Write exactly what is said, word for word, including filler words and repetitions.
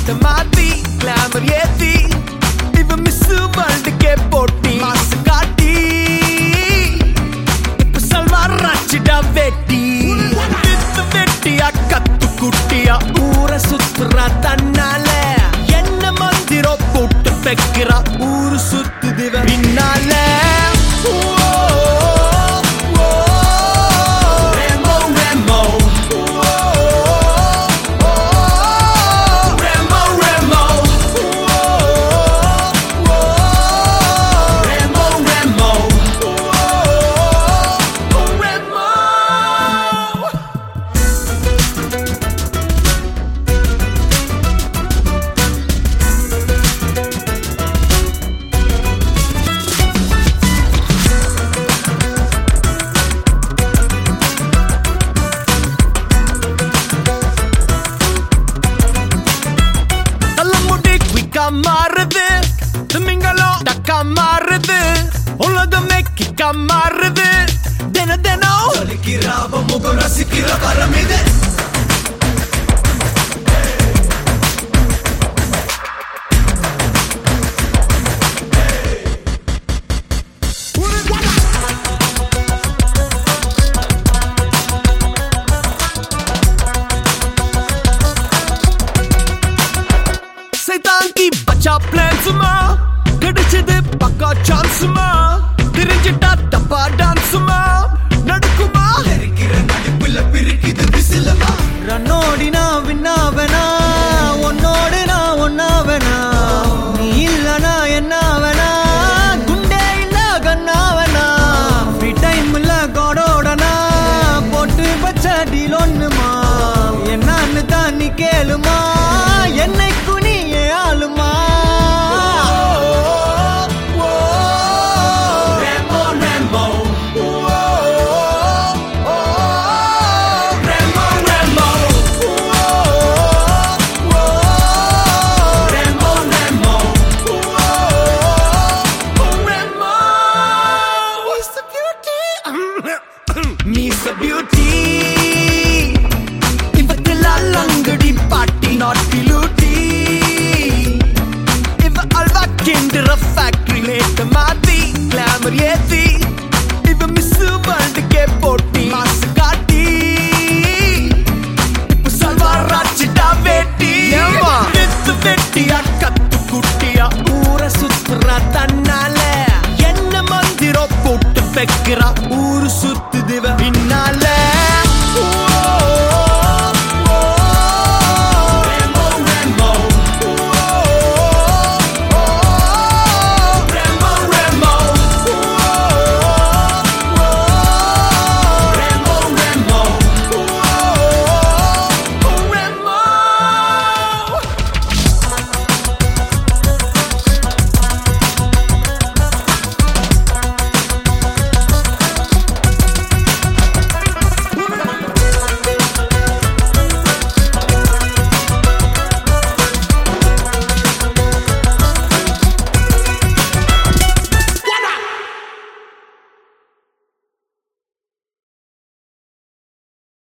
லேட்ட மாத்தி கிளாமர் ஏத்தி இவ மிஸ் வேர்ல்டுக்கே போட்டி மாசு காட்டி இப்ப சல்வார் ராச்சிடா வெட்டி வித்து வெட்டியா கத்து குட்டியா ஊர சுத்துறா தன்னால என்ன மந்திரோ போட்டு வைக்கிறா ஊரு சுத்துது பின்னால மாறுது திமிங்கலம் டக்கா மாறுது உலகமே கிக்கா மாறுது தின தினம் சொல்லிக்கிறாவ முகம் ரசிக்கிற வரம் இது बचा प्लान सुमा कड़चदे पक्का चांस सुमा तिरंजिटा टप्पा डांस सुमा नडकुमा तेरिकिर नडिपुल पिरिकिद विसिलमा रनोडिना विन्नावना उन्नोडे ना उन्नावना नी इल्लना एन्नावना गुंडे इल्ल गन्नावना फ्री टाइम ல கோடோடனா போட்டு வச்ச டீல் ஒண்ணுமா என்னன்னு தான் நீ கேளுமா என்னை குனியே ஆளுமா Me's the beauty ivatella langadi party not piluti iva alva kindra factory late maati glamour yethi